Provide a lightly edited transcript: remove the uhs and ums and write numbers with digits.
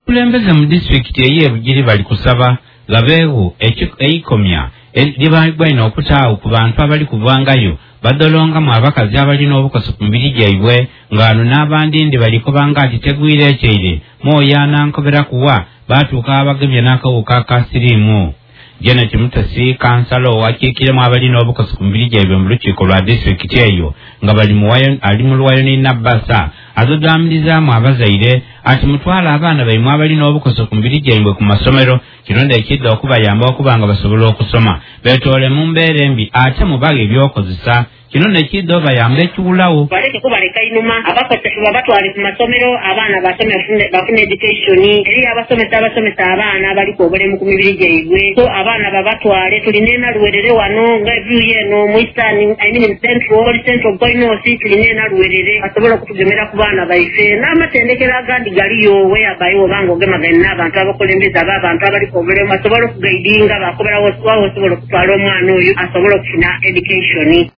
Kulembeze mu district ey'Ebugiri bali kusaba gabeewo eikomya libagwaina okutaawo ku bantu abali kuvangayo badolongamu abakazi abalina obukoso ku mibiri gyaibwe ng'ano n'abandindi bali kubanga ati tegwire ekyeire mooyaana nkobera kuwa baatuuka abagemye n'akawuka ka siriimu. Janet Mutasi kansala owakiikiremu abalina obukoso ku mibiri gyaibwe mu lukiiko lwa district eyo nga ali mu Lwayo ne Nabasa azodaamirizaamu abazaire ati mutwala abaana baimwe abalina obukoso ku mibiri gyaibwe ku masomero kironda ekidda okubayamba okuba nga basobola okusoma beetoole mu mbeera embi ate mubaga ebyokozesa kino nekidda obayamba ekiwulawo baleke kubaleka inuma abakosesebwa batwale ku masomero abaana bafune education eri abasomesa abaana baliko obulemu ku mibiri gyaibwe so abaana babatwale tulina enaluwerere wano nga evyuye eno mu central goinosi tulina enaluwerere basobola okutugemera ku baana baife n'amatendekero agandi galiyo weyabayo obanga ogemaganye n'abantu abakulembeza abantu abaliko obulemu basobola okugaidinga bakoberawo osobola okutwala omwana oyo asobola okufuna education.